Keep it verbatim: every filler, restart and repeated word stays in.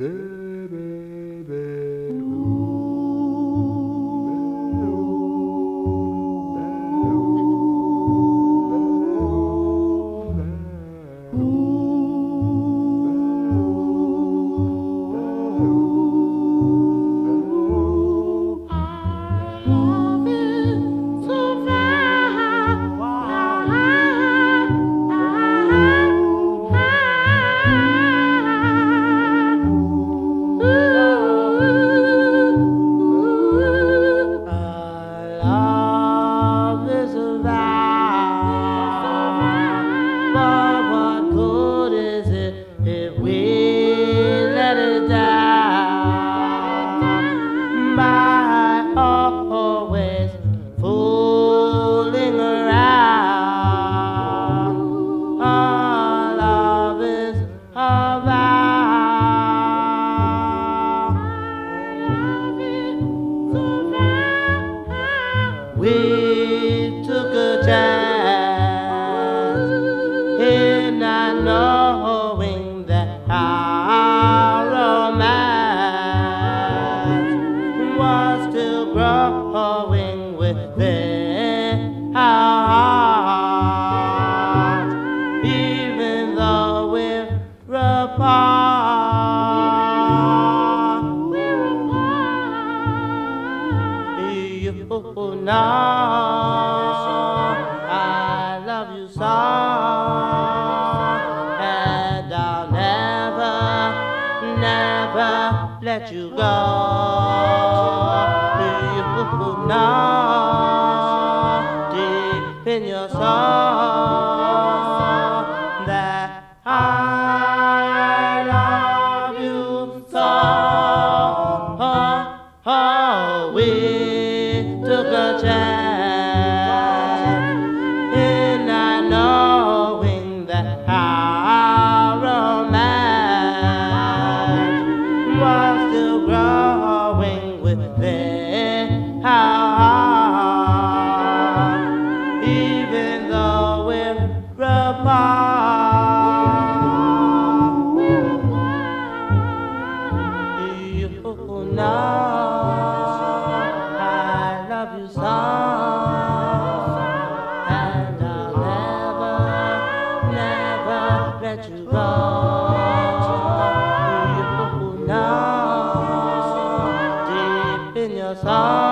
We took a chance in not knowing that our romance was still growing within our hearts, even though we're apart. You know I love you so, and I'll never, never let you go. You know deep in your soul that I love you so. Oh, oh, we took a chance in not knowing that our romance was still growing within our heart, even though we're apart. You know I love you so, and I'll never, never let you go. You know deep in your soul